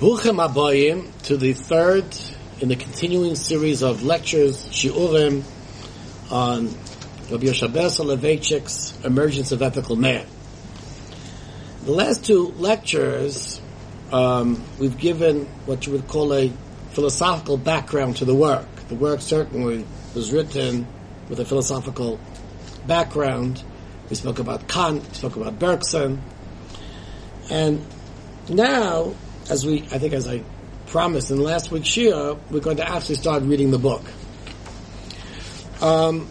Bruchim Abayim to the third in the continuing series of lectures, Shiurim, on Rabbi Yoshabel Soloveitchik's Emergence of Ethical Man. The last two lectures, we've given what you would call a philosophical background to the work. The work certainly was written with a philosophical background. We spoke about Kant, we spoke about Bergson, and now, as I promised in last week's Shia, we're going to actually start reading the book. On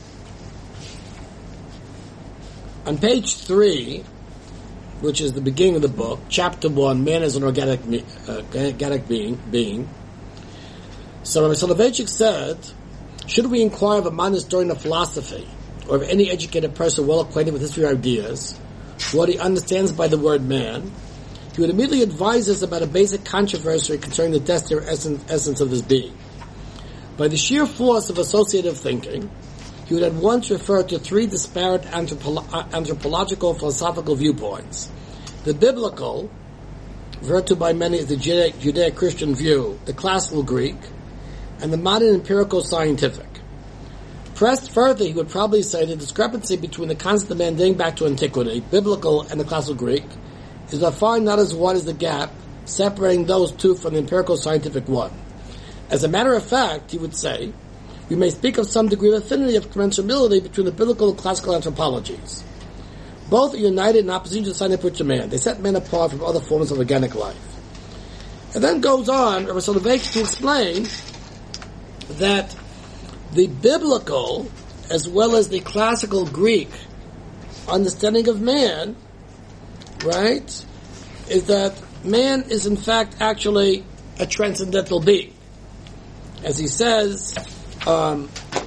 page 3, which is the beginning of the book, chapter 1, Man is an organic being. So Rabbi Soloveitchik said, should we inquire of a modern historian of philosophy, or of any educated person well acquainted with history or ideas, what he understands by the word man, he would immediately advise us about a basic controversy concerning the destiny or essence of this being. By the sheer force of associative thinking, he would at once refer to three disparate anthropological philosophical viewpoints. The biblical, referred to by many as the Judeo-Christian view, the classical Greek, and the modern empirical scientific. Pressed further, he would probably say the discrepancy between the concept of man dating back to antiquity, biblical and the classical Greek, is by far not as wide as the gap separating those two from the empirical scientific one. As a matter of fact, he would say, we may speak of some degree of affinity of commensurability between the biblical and classical anthropologies. Both are united in opposition to the scientific approach to man. They set man apart from other forms of organic life. And then goes on, Rabbi Soloveitchik, to explain that the biblical, as well as the classical Greek understanding of man, right, is that man is in fact actually a transcendental being. As he says, that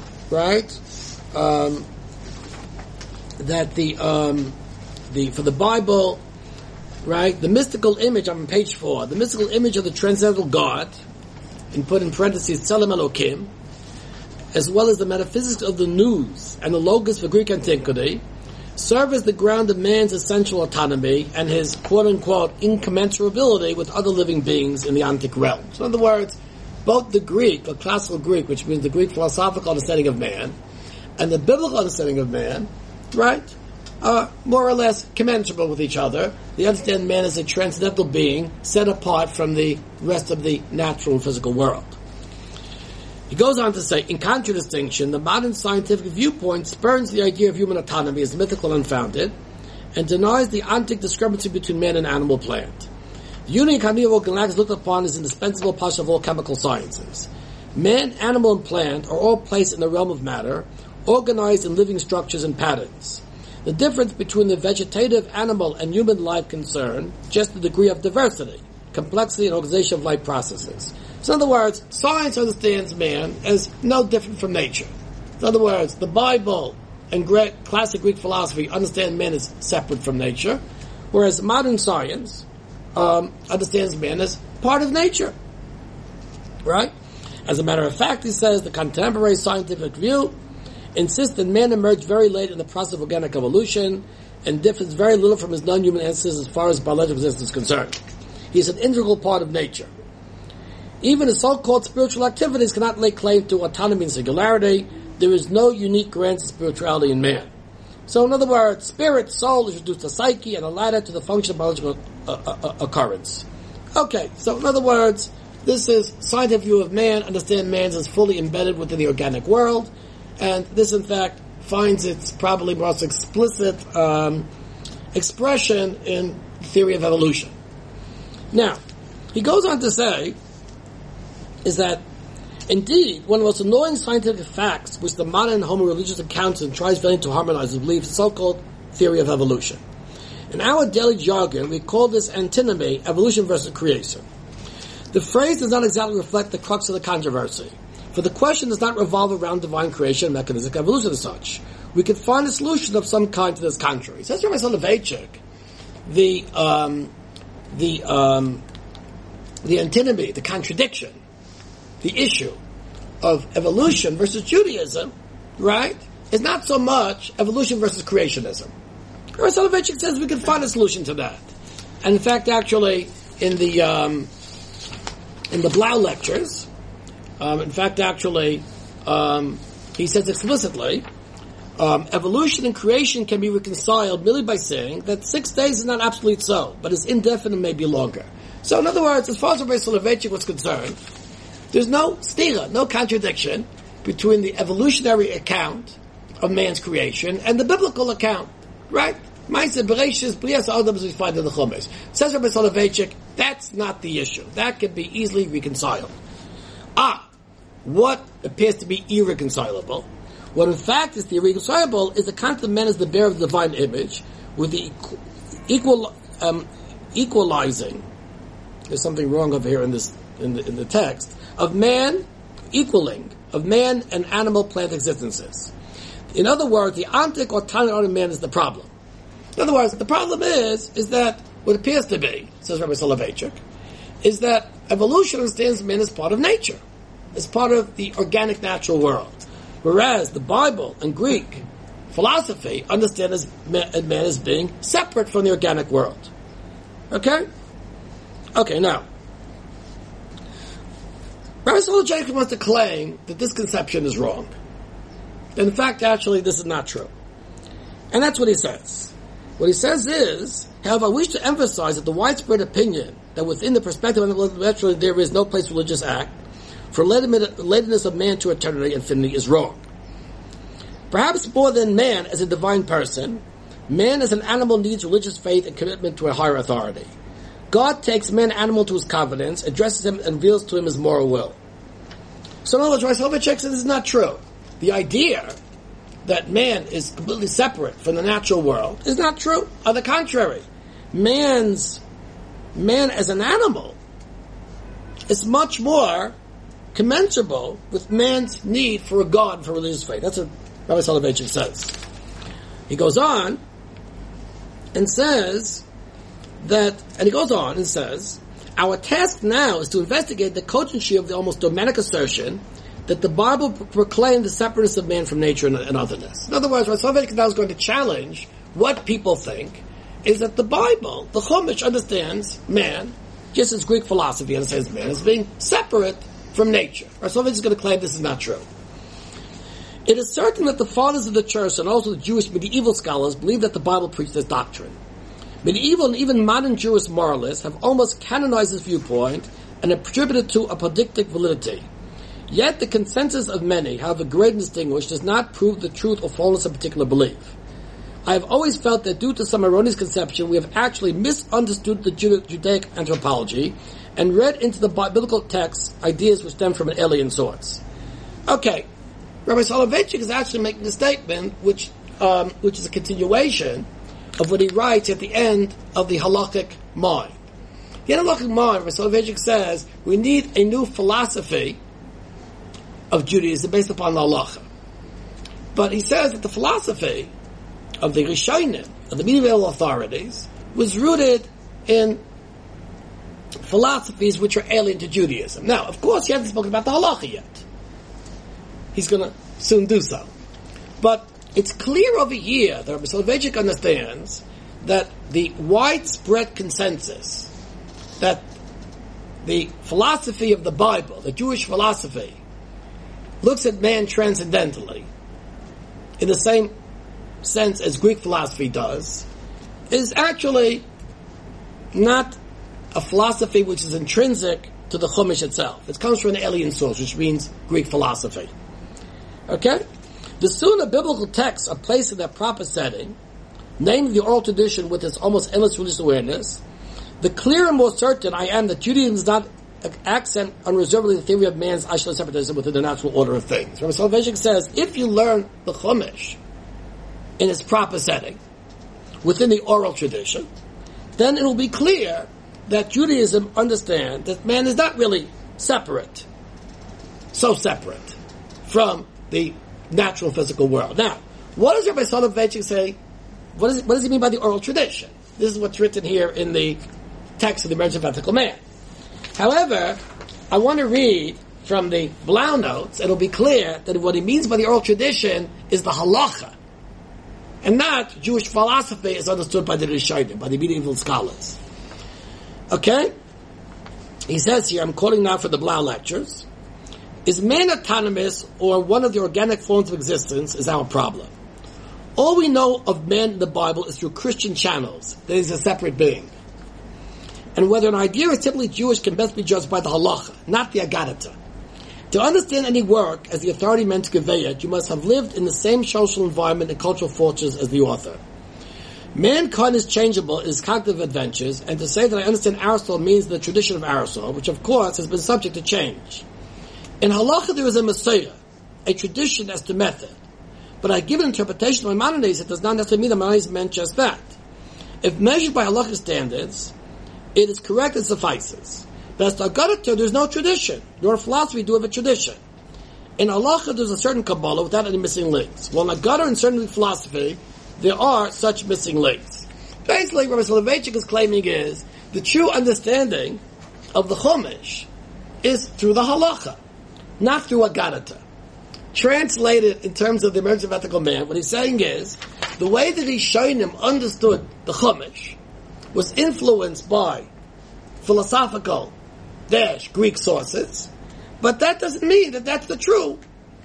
for the Bible, right, the mystical image, I'm on page 4, the mystical image of the transcendental God, and put in parentheses, Tselem Elokim, as well as the metaphysics of the nous and the logos for Greek antiquity, serve as the ground of man's essential autonomy and his quote-unquote incommensurability with other living beings in the ontic realm. So in other words, both the Greek, the classical Greek, which means the Greek philosophical understanding of man, and the biblical understanding of man, right, are more or less commensurable with each other. They understand man as a transcendental being set apart from the rest of the natural and physical world. He goes on to say, in contradistinction, the modern scientific viewpoint spurns the idea of human autonomy as mythical and unfounded, and denies the ontic discrepancy between man and animal plant. The unity and continuity of all galactics is looked upon as indispensable part of all chemical sciences. Man, animal, and plant are all placed in the realm of matter, organized in living structures and patterns. The difference between the vegetative, animal, and human life concern just the degree of diversity, complexity, and organization of life processes. So in other words, science understands man as no different from nature. In other words, the Bible and classic Greek philosophy understand man as separate from nature, whereas modern science understands man as part of nature. Right? As a matter of fact, he says, the contemporary scientific view insists that man emerged very late in the process of organic evolution and differs very little from his non-human ancestors as far as biological existence is concerned. He is an integral part of nature. Even his so-called spiritual activities cannot lay claim to autonomy and singularity. There is no unique grant of spirituality in man. So in other words, spirit, soul is reduced to psyche and a ladder to the function of biological occurrence. Okay, so in other words, this is scientific view of man, understand man as fully embedded within the organic world, and this in fact finds its probably most explicit expression in theory of evolution. Now, he goes on to say, is that, indeed, one of the most annoying scientific facts which the modern homo-religious accounts and tries vainly to harmonize with belief is the so-called theory of evolution. In our daily jargon, we call this antinomy, evolution versus creation. The phrase does not exactly reflect the crux of the controversy, for the question does not revolve around divine creation and mechanistic evolution as such. We could find a solution of some kind to this contrary. Says Rabbi Soloveitchik, the antinomy, the contradiction, the issue of evolution versus Judaism, right, is not so much evolution versus creationism. Rabbi Soloveitchik says we can find a solution to that. And in fact, actually, in the in the Blau lectures. In fact, actually, he says explicitly, evolution and creation can be reconciled merely by saying that 6 days is not absolute so, but is indefinite, maybe longer. So, in other words, as far as Rabbi Soloveitchik was concerned, there's no stira, no contradiction between the evolutionary account of man's creation and the biblical account, right? Ma'aseh Bereshis, Brias Adam, as we find in the Chumash. Says Rabbi Soloveitchik, that's not the issue. That can be easily reconciled. What appears to be irreconcilable? What in fact is the irreconcilable is the concept of man as the bearer of the divine image, with the equalizing. There's something wrong over here in the text of man equaling of man and animal plant existences. In other words, the antic or tana man is the problem. In other words, the problem is that what appears to be, says Rabbi Soloveitchik, is that evolution understands man as part of nature, as part of the organic natural world. Whereas the Bible and Greek philosophy understand man as being separate from the organic world. Okay? Okay, now, Rabbi Soloveitchik wants to claim that this conception is wrong. And in fact, actually, this is not true. And that's what he says. What he says is, however, I wish to emphasize that the widespread opinion that within the perspective of intellectual there is no place for religious act for relatedness of man to eternity, infinity, is wrong. Perhaps more than man as a divine person, man as an animal needs religious faith and commitment to a higher authority. God takes man animal to his confidence, addresses him, and reveals to him his moral will. So in other words, Rabbi Soloveitchik says this is not true. The idea that man is completely separate from the natural world is not true. On the contrary, man as an animal is much more commensurable with man's need for a God, for religious faith. That's what Rabbi Soloveitchik says. He goes on and says our task now is to investigate the cogency of the almost dogmatic assertion that the Bible proclaimed the separateness of man from nature and otherness. In other words, Rabbi Soloveitchik now is going to challenge what people think is that the Bible, the Chumash, understands man, just as Greek philosophy understands man, as being separate from nature. Rabbi Soloveitchik is going to claim this is not true. It is certain that the fathers of the church and also the Jewish medieval scholars believe that the Bible preached this doctrine. Medieval and even modern Jewish moralists have almost canonized this viewpoint and attributed to apodictic validity. Yet the consensus of many, however great and distinguished, does not prove the truth or falseness of a particular belief. I have always felt that due to some erroneous conception, we have actually misunderstood the Judaic anthropology and read into the biblical texts ideas which stem from an alien source. Okay, Rabbi Soloveitchik is actually making a statement which is a continuation of what he writes at the end of the Halakhic Mind. The Halakhic Mind, Rabbi Soloveitchik says, we need a new philosophy of Judaism based upon the halacha. But he says that the philosophy of the Rishonim, of the medieval authorities, was rooted in philosophies which are alien to Judaism. Now, of course, he hasn't spoken about the halacha yet. He's going to soon do so. But it's clear over here that Rabbi Soloveitchik understands that the widespread consensus that the philosophy of the Bible, the Jewish philosophy, looks at man transcendentally, in the same sense as Greek philosophy does, is actually not a philosophy which is intrinsic to the Chumash itself. It comes from an alien source, which means Greek philosophy. Okay? The sooner biblical texts are placed in their proper setting, namely the oral tradition with its almost endless religious awareness, the clearer and more certain I am that Judaism does not accent unreservedly the theory of man's isolated separatism within the natural order of things. Rabbi Soloveitchik says, if you learn the Chumash in its proper setting, within the oral tradition, then it will be clear that Judaism understands that man is not really separate, so separate from the natural physical world. Now, what does Rabbi Soloveitchik say? What does he mean by the oral tradition? This is what's written here in the text of the Emergence of Ethical Man. However, I want to read from the Blau notes, it'll be clear that what he means by the oral tradition is the halacha, and not Jewish philosophy as understood by the Rishonim, by the medieval scholars. Okay? he says here, I'm quoting now for the Blau lectures, is man autonomous or one of the organic forms of existence is our problem. All we know of man in the Bible is through Christian channels, that he's a separate being. And whether an idea is typically Jewish can best be judged by the halacha, not the agadata. To understand any work as the authority meant to convey it, you must have lived in the same social environment and cultural forces as the author. Mankind is changeable in his cognitive adventures, and to say that I understand Aristotle means the tradition of Aristotle, which of course has been subject to change. In halacha there is a Messiah, a tradition as to method. But I give an interpretation of Maimonides, it does not necessarily mean that Maimonides meant just that. If measured by halachic standards, it is correct and suffices. But as to Agadata, there is no tradition, nor philosophy do have a tradition. In halacha there is a certain Kabbalah without any missing links. While in Agadata and certainly philosophy, there are such missing links. Basically, what Rabbi Soloveitchik is claiming is the true understanding of the Chumash is through the halacha, not through Agadata. Translated in terms of the emergence of ethical man, what he's saying is the way that Rishonim understood the Chumash was influenced by philosophical Greek sources, but that doesn't mean that that's the true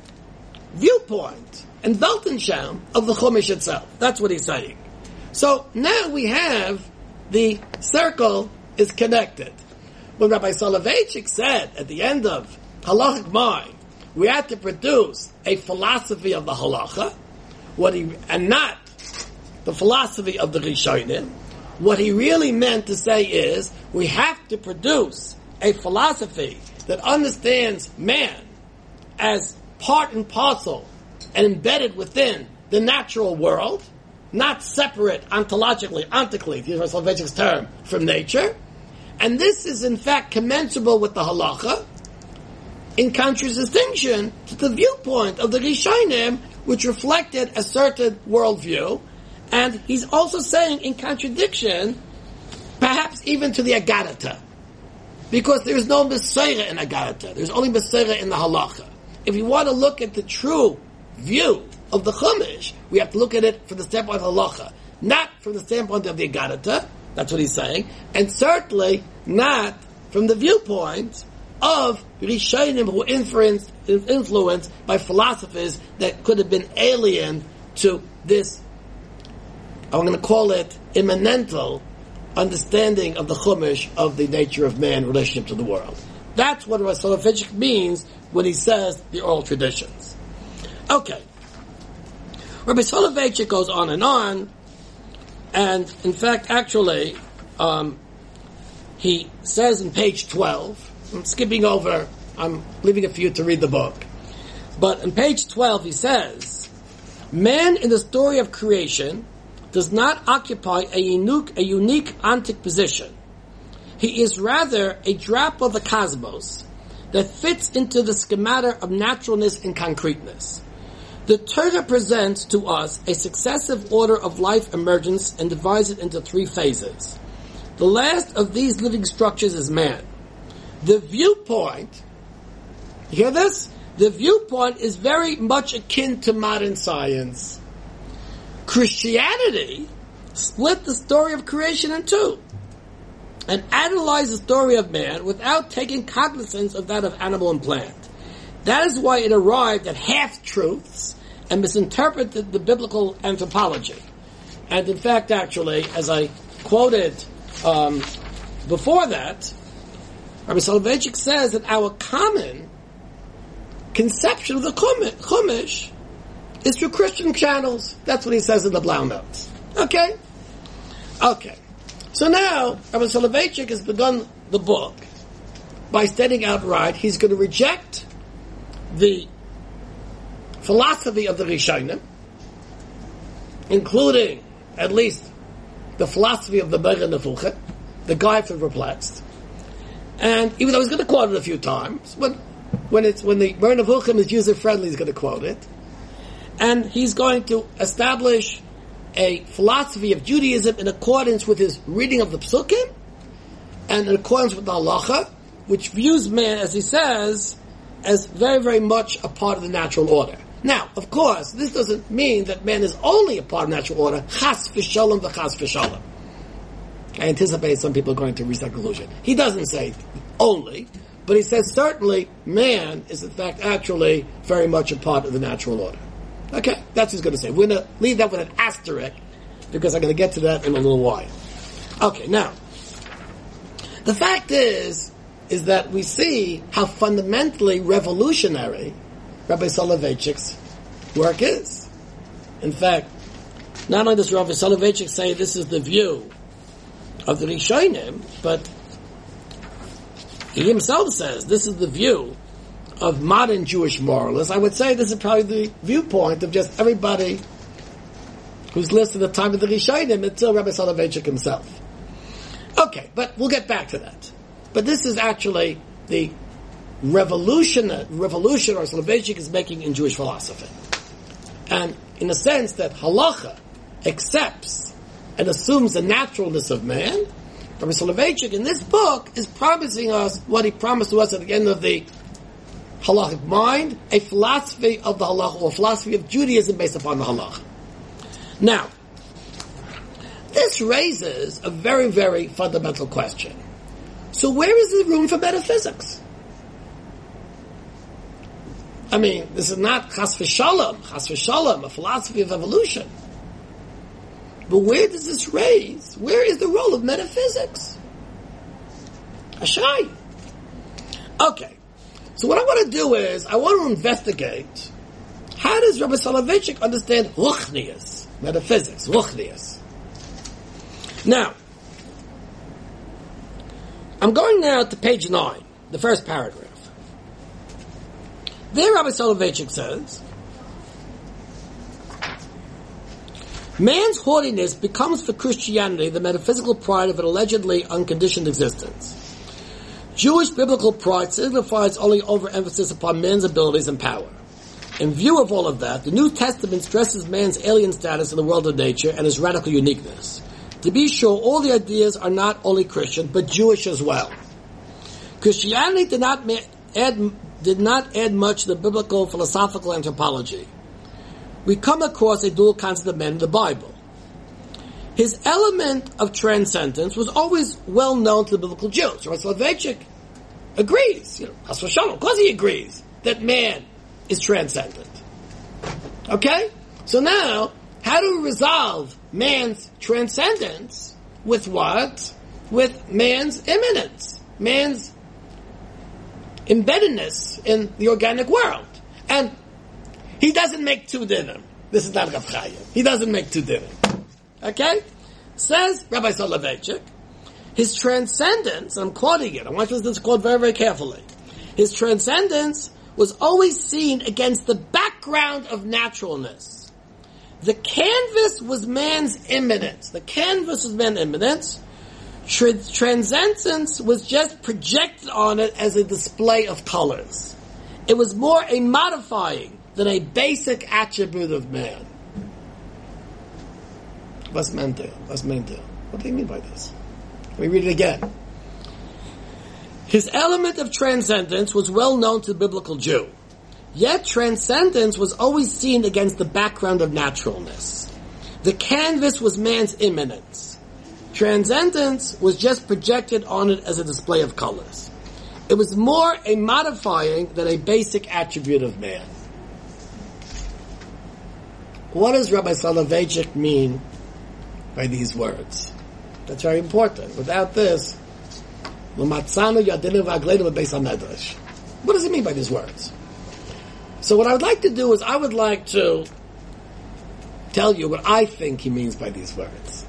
viewpoint and Weltanschauung of the Chumash itself. That's what he's saying. So now we have the circle is connected. When Rabbi Soloveitchik said at the end of Halachic Mind, we had to produce a philosophy of the halacha, and not the philosophy of the Rishonim. What he really meant to say is we have to produce a philosophy that understands man as part and parcel and embedded within the natural world, not separate ontologically, ontically, to use Soloveitchik's term, from nature. And this is in fact commensurable with the halacha, in contradistinction to the viewpoint of the Rishonim, which reflected a certain worldview. And he's also saying in contradiction, perhaps even to the Agadata, because there is no Messiah in Agadata. There's only Messiah in the halacha. If you want to look at the true view of the Chumash, we have to look at it from the standpoint of halacha, not from the standpoint of the Agadata. That's what he's saying, and certainly not from the viewpoint of Rishonim who were influenced by philosophies that could have been alien to this, I'm going to call it immanental understanding of the Chumash of the nature of man, relationship to the world. That's what Rabbi Soloveitchik means when he says the oral traditions. Okay. Rabbi Soloveitchik goes on, and in fact, actually, he says in page 12, I'm skipping over, I'm leaving it for you to read the book, but in page 12 he says, man in the story of creation does not occupy a unique ontic position. He is rather a drop of the cosmos that fits into the schemata of naturalness and concreteness. The Torah presents to us a successive order of life emergence and divides it into three phases. The last of these living structures is man. The viewpoint, you hear this? The viewpoint is very much akin to modern science. Christianity split the story of creation in two and analyzed the story of man without taking cognizance of that of animal and plant. That is why it arrived at half-truths and misinterpreted the biblical anthropology. And in fact, actually, as I quoted before that, Rabbi Soloveitchik says that our common conception of the Chumash is through Christian channels. That's what he says in the Blau notes. Okay? So now, Rabbi Soloveitchik has begun the book by stating outright he's going to reject the philosophy of the Rishonim, including, at least, the philosophy of the Moreh Nevuchim, the guy from Perplexed. And even though he's going to quote it a few times, when the Moreh Nevuchim is user-friendly, he's going to quote it. And he's going to establish a philosophy of Judaism in accordance with his reading of the Psukim, and in accordance with the Halacha, which views man, as he says, as very, very much a part of the natural order. Now, of course, this doesn't mean that man is only a part of natural order, chas v'sholem v'chas v'sholem. I anticipate some people are going to reach that conclusion. He doesn't say only, but he says certainly man is in fact actually very much a part of the natural order. Okay, that's what he's going to say. We're going to leave that with an asterisk because I'm going to get to that in a little while. Okay, now, the fact is that we see how fundamentally revolutionary Rabbi Soloveitchik's work is. In fact, not only does Rabbi Soloveitchik say this is the view of the Rishonim, but he himself says this is the view of modern Jewish moralists. I would say this is probably the viewpoint of just everybody who's listed at the time of the Rishonim until Rabbi Soloveitchik himself. Okay, but we'll get back to that. But this is actually the revolution or Soloveitchik is making in Jewish philosophy. And in a sense that halacha accepts and assumes the naturalness of man, Rabbi Soloveitchik in this book is promising us what he promised to us at the end of the halachic mind, a philosophy of the halacha, or philosophy of Judaism based upon the halacha. Now, this raises a very, very fundamental question. So where is the room for metaphysics? I mean, this is not chas v'shalom, a philosophy of evolution. But where does this raise? Where is the role of metaphysics? Ashai. Okay. So what I want to do is, I want to investigate how does Rabbi Soloveitchik understand ruchnius, metaphysics, ruchnius. Now, I'm going now to page 9, the first paragraph. There Rabbi Soloveitchik says, man's haughtiness becomes for Christianity the metaphysical pride of an allegedly unconditioned existence. Jewish biblical pride signifies only overemphasis upon man's abilities and power. In view of all of that, the New Testament stresses man's alien status in the world of nature and his radical uniqueness. To be sure, all the ideas are not only Christian, but Jewish as well. Christianity did not add much to the biblical philosophical anthropology. We come across a dual concept of man in the Bible. His element of transcendence was always well known to the biblical Jews. Rabbi Soloveitchik agrees, Chas v'shalom, of course he agrees that man is transcendent. Okay? So now, how do we resolve man's transcendence with what? With man's immanence, man's embeddedness in the organic world. And he doesn't make two dinim. This is not Rav Chaim. He doesn't make two dinim. Okay? Says Rabbi Soloveitchik, his transcendence, I'm quoting it, I want you to listen to this quote very, very carefully. His transcendence was always seen against the background of naturalness. The canvas was man's immanence. The canvas was man's immanence. Transcendence was just projected on it as a display of colors. It was more a modifying than a basic attribute of man. What's mental? What do you mean by this? Let me read it again. His element of transcendence was well known to the biblical Jew. Yet transcendence was always seen against the background of naturalness. The canvas was man's immanence. Transcendence was just projected on it as a display of colors. It was more a modifying than a basic attribute of man. What does Rabbi Soloveitchik mean by these words? That's very important. Without this, what does he mean by these words? So what I would like to do is I would like to tell you what I think he means by these words.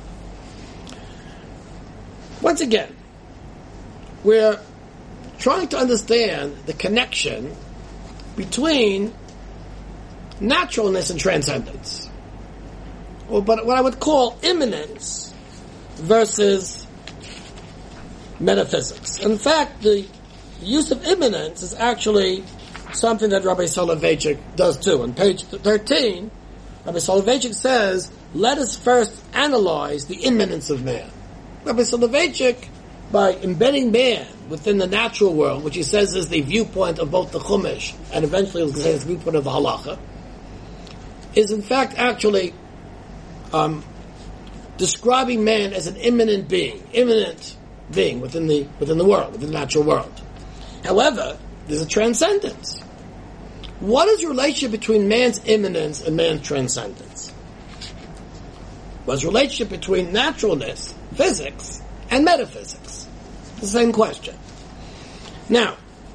Once again, we're trying to understand the connection between naturalness and transcendence. But what I would call immanence versus metaphysics. In fact, the use of immanence is actually something that Rabbi Soloveitchik does too. On page 13, Rabbi Soloveitchik says, let us first analyze the immanence of man. Rabbi Soloveitchik, by embedding man within the natural world, which he says is the viewpoint of both the Chumash and eventually he'll say it's the viewpoint of the Halacha, is in fact actually describing man as an immanent being, immanent being within the world, within the natural world. However, there's a transcendence. What is the relationship between man's immanence and man's transcendence? What's the relationship between naturalness, physics, and metaphysics? The same question. Now,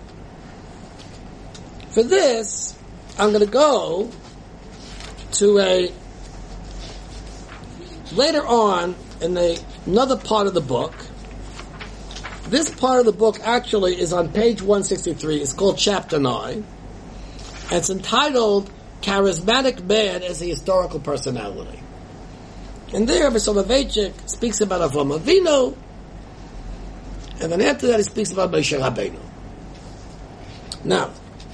for this, I'm going to go to later on in another part of the book. This part of the book actually is on page 163. It's called Chapter 9. And it's entitled Charismatic Man as a Historical Personality. And there, Rabbi Soloveitchik speaks about Avraham Avinu, and then after that he speaks about Moshe Rabbeinu. Now,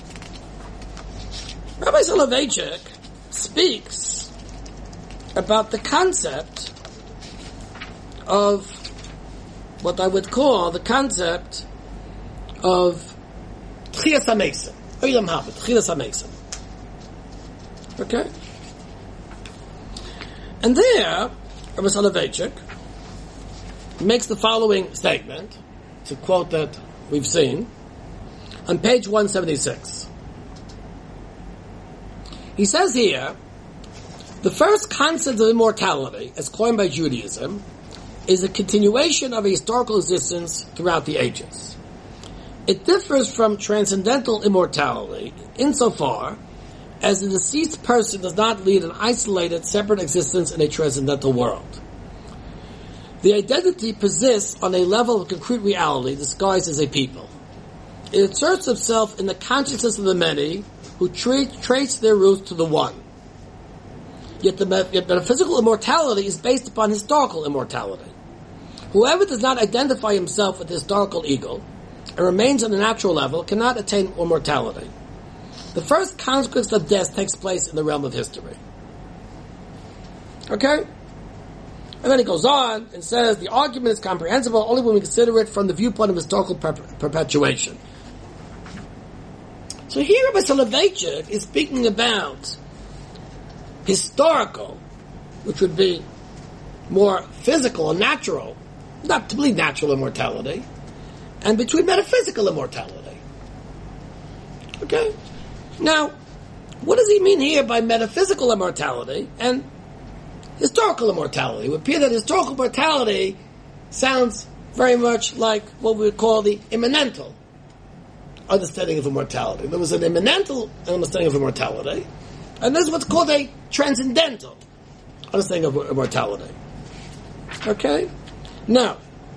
Rabbi Soloveitchik speaks about the concept of what I would call the concept of Tchias HaMesim, Olam Haba, Tchias HaMesim. Okay? And there, Rabbi Soloveitchik makes the following statement, it's a quote that we've seen, on page 176. He says here, the first concept of immortality, as coined by Judaism, is a continuation of a historical existence throughout the ages. It differs from transcendental immortality insofar as the deceased person does not lead an isolated, separate existence in a transcendental world. The identity persists on a level of concrete reality disguised as a people. It asserts itself in the consciousness of the many who trace their roots to the one. Yet the metaphysical immortality is based upon historical immortality. Whoever does not identify himself with the historical ego and remains on the natural level cannot attain immortality. The first consequence of death takes place in the realm of history. Okay? And then he goes on and says, the argument is comprehensible only when we consider it from the viewpoint of historical perpetuation. So here Rabbi Soloveitchik is speaking about historical, which would be more physical or natural, not to believe natural immortality, and between metaphysical immortality. Okay? Now, what does he mean here by metaphysical immortality and historical immortality? It would appear that historical immortality sounds very much like what we would call the immanental understanding of immortality. There was an immanental understanding of immortality, and this is what's called a transcendental understanding of immortality. Okay? Now,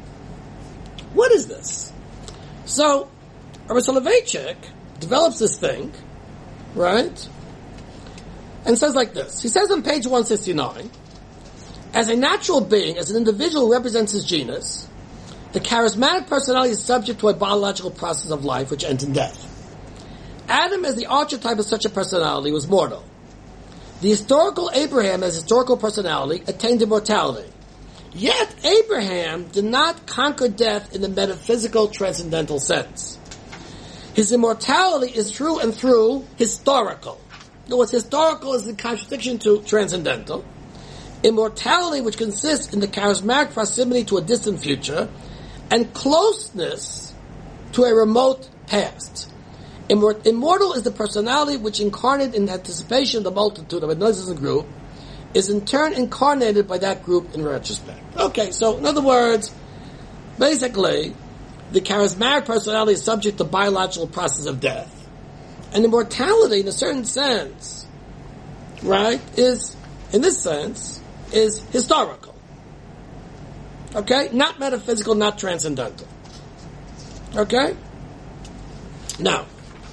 what is this? So, Rabbi Soloveitchik develops this thing, right? And says like this. He says on page 169, as a natural being, as an individual who represents his genus, the charismatic personality is subject to a biological process of life which ends in death. Adam, as the archetype of such a personality, was mortal. The historical Abraham, as historical personality, attained immortality. Yet, Abraham did not conquer death in the metaphysical transcendental sense. His immortality is through and through historical. In other words, historical is in contradiction to transcendental. Immortality, which consists in the charismatic proximity to a distant future, and closeness to a remote past. Immortal is the personality which, incarnate in anticipation of the multitude of a non-existent group, is in turn incarnated by that group in retrospect. Okay, so in other words, basically, the charismatic personality is subject to biological process of death. And immortality, in a certain sense, right, is, in this sense, is historical. Okay? Not metaphysical, not transcendental. Okay? Now,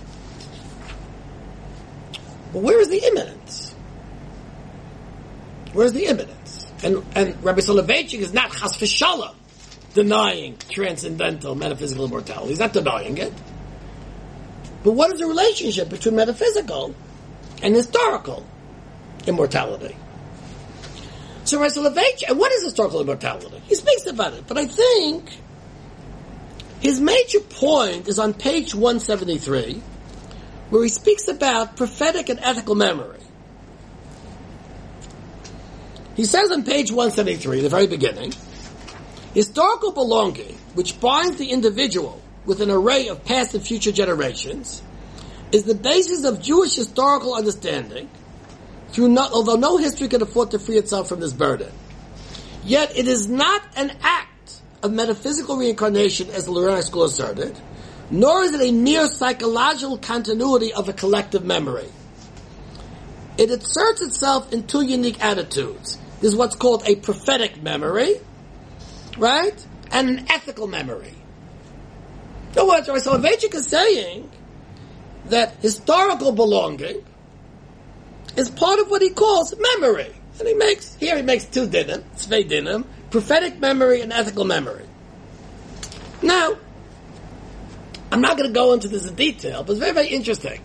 but where is the immanence? Where's the immanence? And Rabbi Soloveitchik is not chas v'shalom denying transcendental metaphysical immortality. He's not denying it. But what is the relationship between metaphysical and historical immortality? So Rabbi Soloveitchik, and what is historical immortality? He speaks about it, but I think his major point is on page 173, where he speaks about prophetic and ethical memory. He says on page 173, the very beginning, Historical belonging, which binds the individual with an array of past and future generations, is the basis of Jewish historical understanding, although no history can afford to free itself from this burden. Yet it is not an act of metaphysical reincarnation, as the Luranic school asserted, nor is it a mere psychological continuity of a collective memory. It asserts itself in two unique attitudes. There's what's called a prophetic memory, right? And an ethical memory. In other words, Rabbi Soloveitchik is saying that historical belonging is part of what he calls memory. And he makes two dinim, tzvei dinim, prophetic memory and ethical memory. Now, I'm not going to go into this in detail, but it's very, very interesting.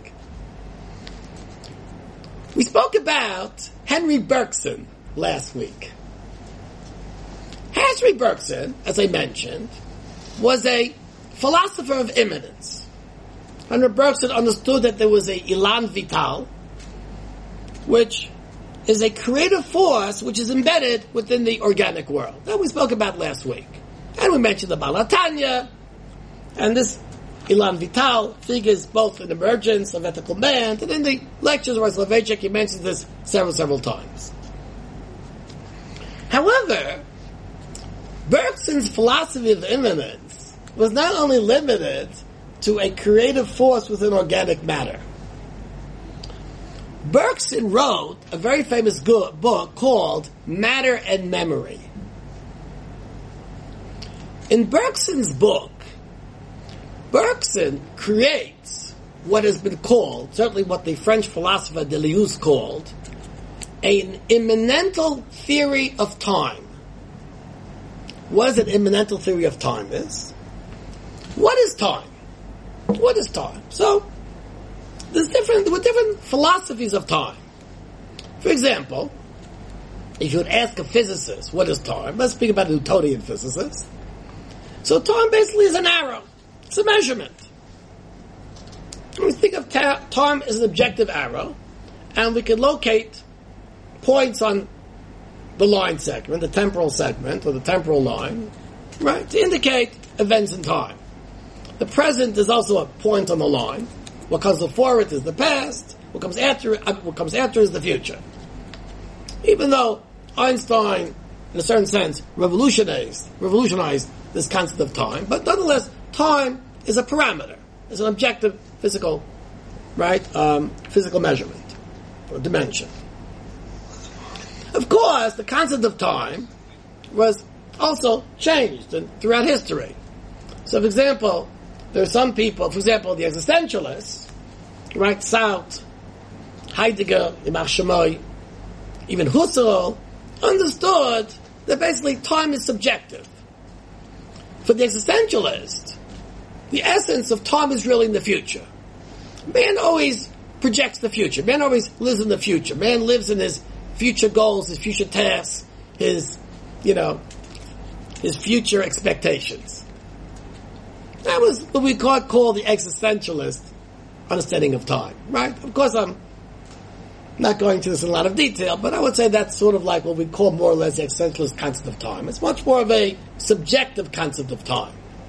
We spoke about Henry Bergson last week. Henry Bergson, as I mentioned, was a philosopher of immanence. Henry Bergson understood that there was a Elan Vital, which is a creative force which is embedded within the organic world. That we spoke about last week. And we mentioned the Baal HaTanya, and this Elan Vital figures both in emergence of ethical man, and in the lectures of Soloveitchik, he mentions this several times. However, Bergson's philosophy of immanence was not only limited to a creative force within organic matter. Bergson wrote a very famous book called Matter and Memory. In Bergson's book, Bergson creates what has been called, certainly what the French philosopher Deleuze called, an immanental theory of time. What an immanental theory of time is? What is time? What is time? So, there were different philosophies of time. For example, if you would ask a physicist, what is time? Let's speak about a Newtonian physicist. So time basically is an arrow. It's a measurement. We think of time as an objective arrow, and we can locate points on the line segment, the temporal segment, or the temporal line, right, to indicate events in time. The present is also a point on the line. What comes before it is the past. What comes after is the future. Even though Einstein, in a certain sense, revolutionized this concept of time, but nonetheless, time is a parameter. It's an objective physical, physical measurement or dimension. Of course, the concept of time was also changed throughout history. So, for example, there are some people, the existentialists, Sartre, Heidegger, Ymar Shemoy, even Husserl, understood that basically time is subjective. For the existentialist, the essence of time is really in the future. Man always projects the future. Man always lives in the future. Man lives in his future goals, his future tasks, his future expectations. That was what we call the existentialist understanding of time, right? Of course, I'm not going into this in a lot of detail, but I would say that's sort of like what we call more or less the existentialist concept of time. It's much more of a subjective concept of time.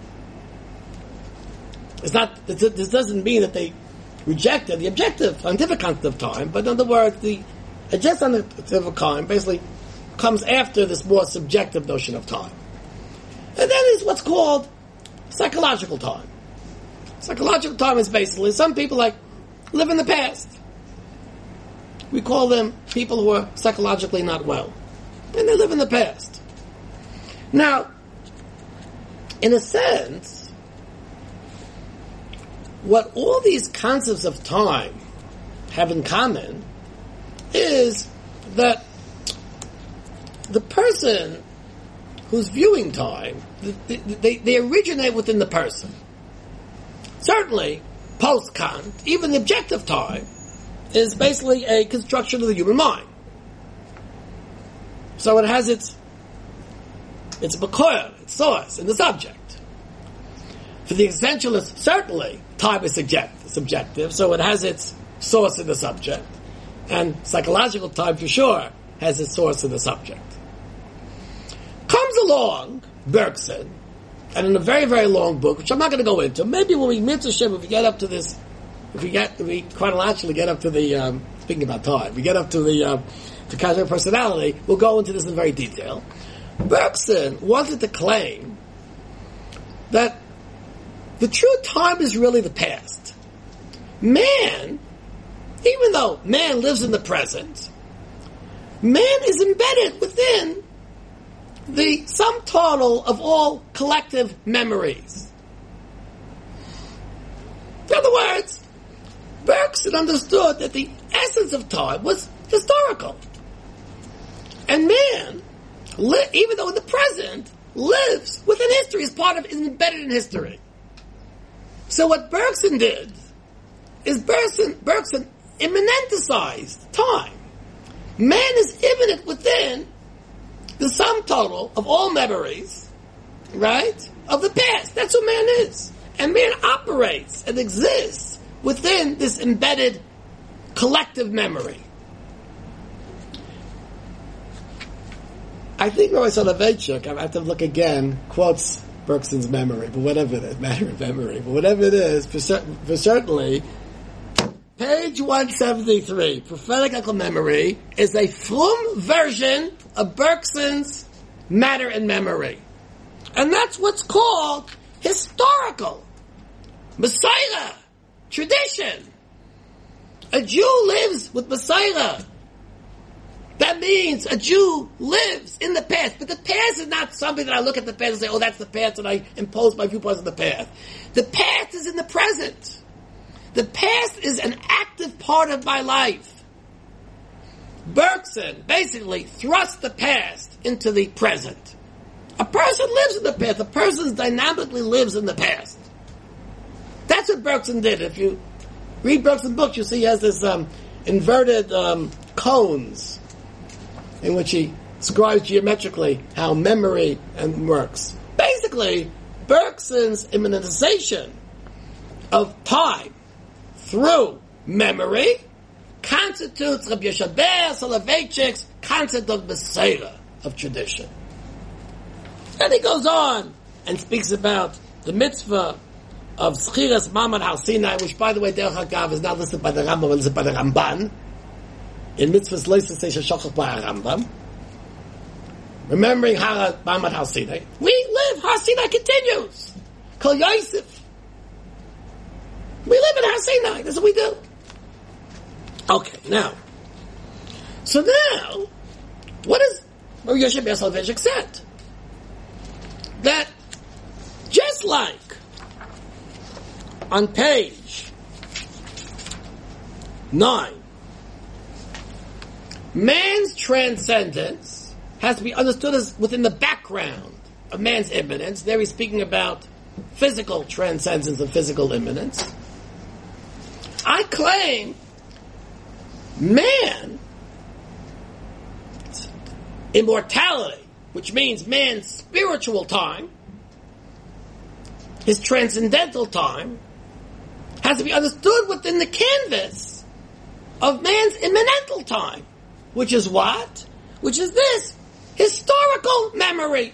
This doesn't mean that they rejected the objective scientific concept of time, but in other words, the objective scientific time basically comes after this more subjective notion of time. And then is what's called psychological time. Psychological time is basically, some people live in the past. We call them people who are psychologically not well. And they live in the past. Now, in a sense, what all these concepts of time have in common is that the person who's viewing time, they originate within the person. Certainly, post-Kant, even the objective time is basically a construction of the human mind. So it has its makor, its source in the subject. For the existentialist, certainly, time is subjective, so it has its source in the subject. And psychological time, for sure, has its source in the subject. Comes along Bergson, and in a very, very long book, which I'm not going to go into. Maybe when we mitzvah Shem, if we get up to this, if we chronologically get up to the, speaking about time, we get up to the cosmic personality, we'll go into this in very detail. Bergson wanted to claim that the true time is really the past. Man, even though man lives in the present, man is embedded within the sum total of all collective memories. In other words, Bergson understood that the essence of time was historical. And man, even though in the present, lives within history, is embedded in history. So what Bergson did is Bergson immanenticized time. Man is immanent within the sum total of all memories, right, of the past. That's what man is. And man operates and exists within this embedded collective memory. I think Rabbi Soloveitchik, I have to look again, quotes Bergson's memory, but whatever it is, matter of memory, but whatever it is, for certainly, page 173, prophetic echo memory, is a Flum version of Bergson's matter and memory. And that's what's called historical, Messiah, tradition. A Jew lives with Messiah. That means a Jew lives in the past. But the past is not something that I look at the past and say, oh, that's the past, and I impose my viewpoints on the past. The past is in the present. The past is an active part of my life. Bergson basically thrusts the past into the present. A person lives in the past. A person dynamically lives in the past. That's what Bergson did. If you read Bergson's book, you see he has this inverted cones in which he describes geometrically how memory works. Basically, Bergson's immanentization of time through memory constitutes Rabbi Yeshaber Soloveitchik's concept of Messiah, of tradition. And he goes on and speaks about the mitzvah of Schiras Mamad Har Sinai, which, by the way, Derech Hagav, is not listed by the Rambam, but listed by the Ramban. In mitzvahs Leisa Seisha Shochach by Rambam. Remembering Har Mamad Har Sinai. We live, Har Sinai continues. Kol Yosef. We live in Har Sinai. That's what we do. Okay, now. So now, what does Rabbi Yeshaber Soloveitchik said? That just like on page 9, man's transcendence has to be understood as within the background of man's immanence. There he's speaking about physical transcendence and physical immanence. I claim man's immortality, which means man's spiritual time, his transcendental time, has to be understood within the canvas of man's immanental time. Which is what? Which is this historical memory.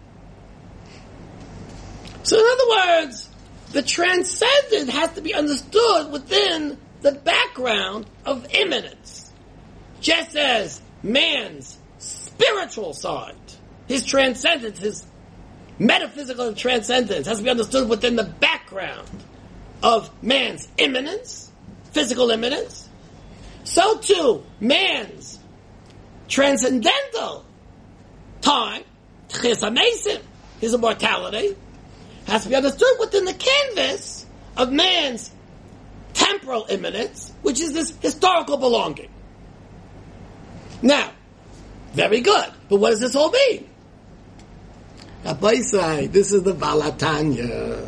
So in other words, the transcendent has to be understood within the background of immanence. Just as man's spiritual side, his transcendence, his metaphysical transcendence has to be understood within the background of man's immanence, physical immanence. So too, man's transcendental time, his immortality, has to be understood within the canvas of man's temporal immanence, which is this historical belonging. Now, very good, but what does this all mean? Abaisai, this is the Balatanya.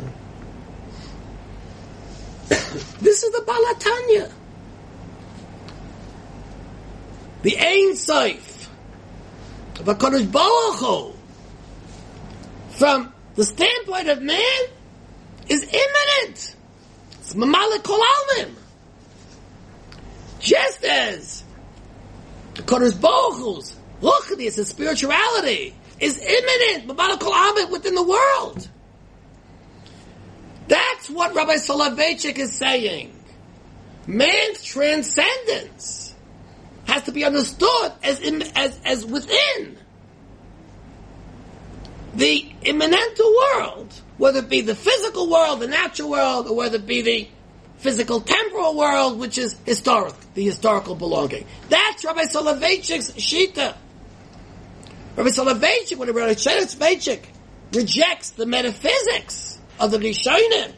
This is the Balatanya. The Ein Sof of HaKadosh Baruch Hu, from the standpoint of man, is immanent. It's Mamalik Kol Almim. Just as the HaKadosh Baruch Hu's Ruchnius, his spirituality, is imminent, within the world. That's what Rabbi Soloveitchik is saying. Man's transcendence has to be understood as within the immanent world, whether it be the physical world, the natural world, or whether it be the physical temporal world, which is historic, the historical belonging. That's Rabbi Soloveitchik's shita. Rabbi Soloveitchik, when Rabbi Soloveitchik rejects the metaphysics of the Rishonim,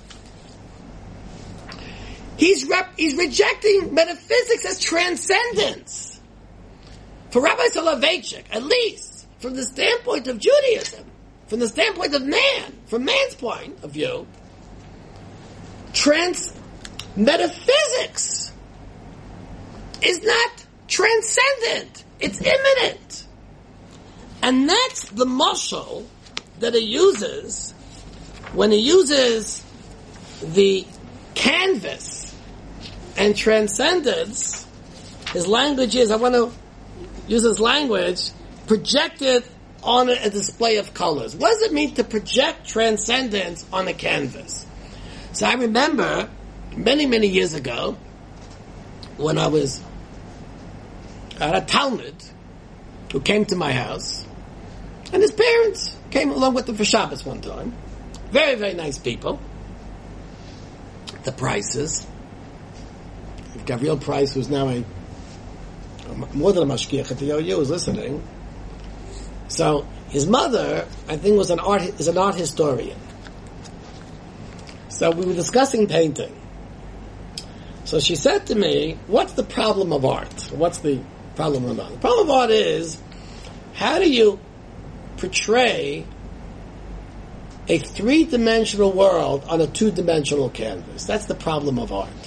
he's rejecting metaphysics as transcendence. For Rabbi Soloveitchik, at least from the standpoint of Judaism, from the standpoint of man, from man's point of view, metaphysics is not transcendent. It's immanent. And that's the mashal that he uses when he uses the canvas and transcendence. His language is, I want to use his language, projected on a display of colors. What does it mean to project transcendence on a canvas? So I remember many, many years ago when I was at a Talmud who came to my house, and his parents came along with him for Shabbos one time. Very, very nice people. The Prices. Gabriel Price, who's now more than a mashgiach at the OU, was listening. So his mother, I think, is an art historian. So we were discussing painting. So she said to me, what's the problem of art? What's the problem of art? The problem of art is, how do you portray a three-dimensional world on a two-dimensional canvas? That's the problem of art.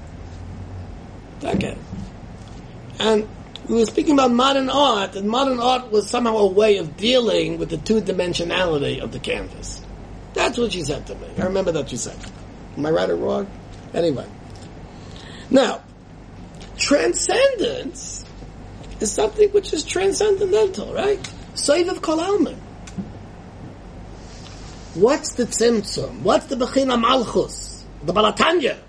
Okay. And we were speaking about modern art, and modern art was somehow a way of dealing with the two-dimensionality of the canvas. That's what she said to me. I remember that she said. Am I right or wrong? Anyway. Now, transcendence is something which is transcendental, right? Soivav kol almin. What's the tzimtzum? What's the bechina malchus? The balatanya.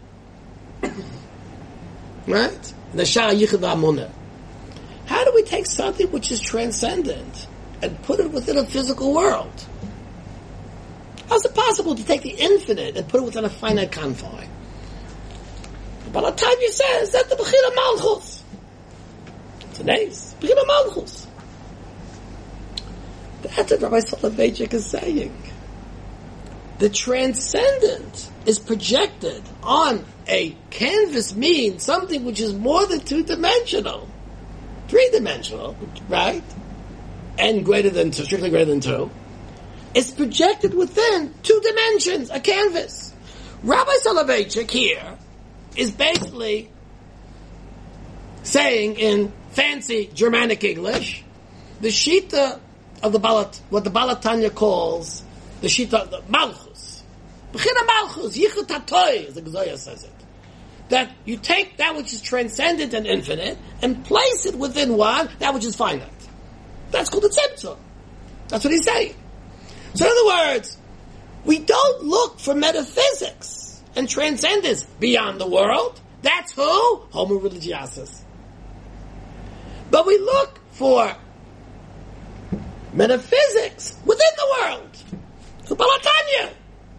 Right? The shah yichud amunah. How do we take something which is transcendent and put it within a physical world? How's it possible to take the infinite and put it within a finite confine? The Balatanya says that the Bechira Malchus. It's an ace. Bechira Malchus. That's what Rabbi Soloveitchik is saying. The transcendent is projected on a canvas, means something which is more than two-dimensional. Three-dimensional, right? And greater than two, strictly greater than two. It's projected within two dimensions, a canvas. Rabbi Soloveitchik here is basically saying in fancy Germanic English, the shita of what the Balatanya calls the shita of the Malchus. Bechina Malchus, Yichud Tatoy, as the Gezoya says it. That you take that which is transcendent and infinite and place it within one, that which is finite. That's called the tzimtzum. That's what he's saying. So in other words, we don't look for metaphysics and transcendence beyond the world. That's who? Homo religiasis. But we look for metaphysics within the world. So Balatanya.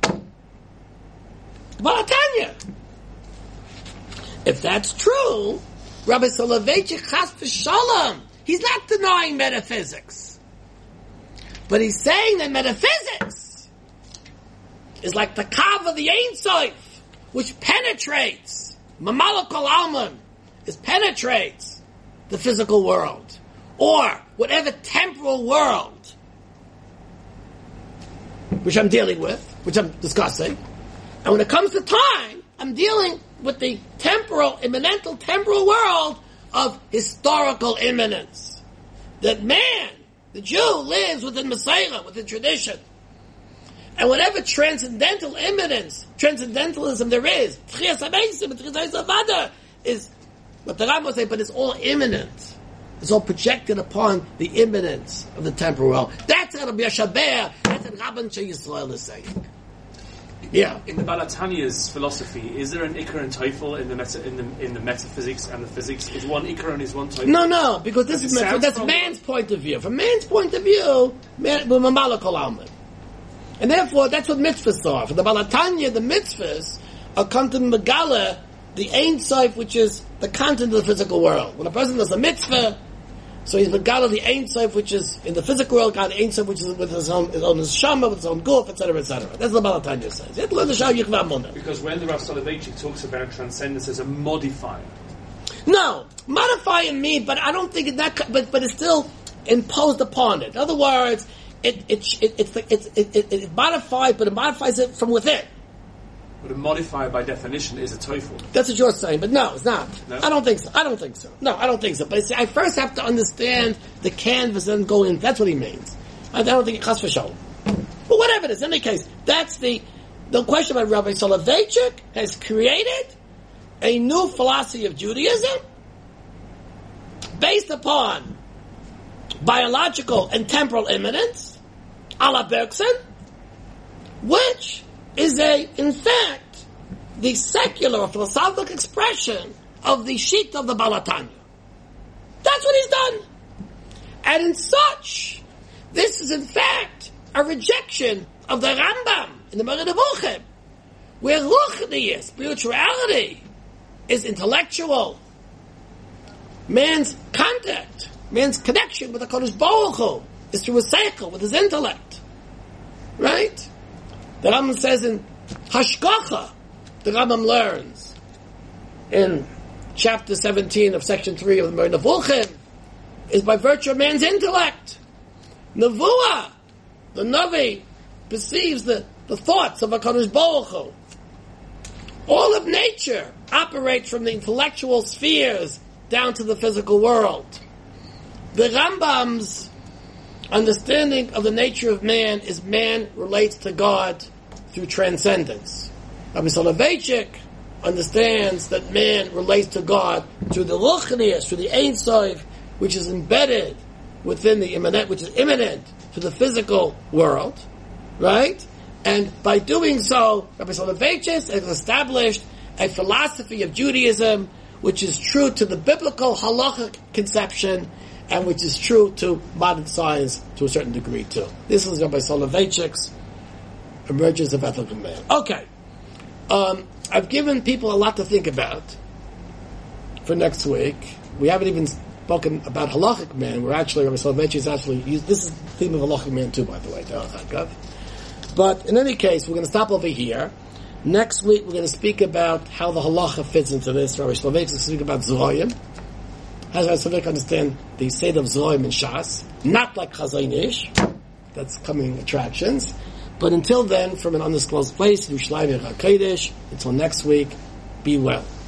If that's true, Rabbi Soloveitchik chas v'shalom, he's not denying metaphysics. But he's saying that metaphysics is like the kav of the Ein Sof, which penetrates, mamalakol alman, penetrates the physical world, or whatever temporal world, which I'm dealing with, which I'm discussing. And when it comes to time, I'm dealing with the immanental temporal world of historical immanence. That man, the Jew, lives within Messiah, within tradition. And whatever transcendental immanence, transcendentalism there is what the Rambam say, but it's all immanent. is all projected upon the immanence of the temporal world. That's what Rabbi Yashaber, that's what Rabban Shei Yisrael is saying. Yeah. In the Balatanya's philosophy, is there an Ikar and Teufel in the metaphysics and the physics? Is one Ikar and is one Teufel? No, because that's man's point of view. From man's point of view, man will mamala kol almin. And therefore, that's what mitzvahs are. For the Balatanya, the mitzvahs are come to Megala, the Ein Sof, which is the content of the physical world. When a person does a mitzvah, so he's Megala, the Ein Sof, which is in the physical world, God, Ein Sof, which is with his own Neshama, with his own Guf, etc., etc. That's what the Balatanya says. You have to learn the Shah Yichva Amunah. Because when the Rav Soloveitchik talks about transcendence as a modifier. No, modifying me, but I don't think it's that. But it's still imposed upon it. In other words, it's modified, but it modifies it from within. But a modifier by definition is a teufel. That's what you're saying, but no, it's not. No? I don't think so. No, I don't think so. But I first have to understand the canvas and go in. That's what he means. I don't think chas v'sholom. But whatever it is, in any case, that's the question about Rabbi Soloveitchik has created a new philosophy of Judaism based upon biological and temporal immanence, a la Bergson, which is in fact, the secular or philosophical expression of the sheet of the Balatanya. That's what he's done. And in such, this is in fact a rejection of the Rambam in the Moreh Nevuchim, where ruchnius, spirituality, is intellectual. Man's contact, man's connection with the Kodesh Baruch Hu is through his seichel, with his intellect. Right? The Rambam says in Hashgacha, the Rambam learns in chapter 17 of section 3 of the Moreh Nevuchim, is by virtue of man's intellect. Nevuah, the Navi, perceives the thoughts of HaKadosh Baruch Hu. All of nature operates from the intellectual spheres down to the physical world. The Rambam's understanding of the nature of man is man relates to God through transcendence. Rabbi Soloveitchik understands that man relates to God through the ruchnius, through the Ein Sof, which is embedded within the immanent, which is immanent to the physical world, right? And by doing so, Rabbi Soloveitchik has established a philosophy of Judaism which is true to the biblical halachic conception and which is true to modern science to a certain degree too. This is Rabbi Soloveitchik's Emergence of Ethical Man. Okay. I've given people a lot to think about for next week. We haven't even spoken about halachic man. We're actually, Rabbi Soloveitchik is actually, this is the theme of halachic man too, by the way. But in any case, we're going to stop over here. Next week, we're going to speak about how the halacha fits into this. Rabbi Soloveitchik is speaking about Zoyim. How does Rabbi Soloveitchik understand the Seder of Zoyim in Shas? Not like Chazon Ish. That's coming attractions. But until then, from an undisclosed place, Yerushalayim HaKodesh, until next week, be well.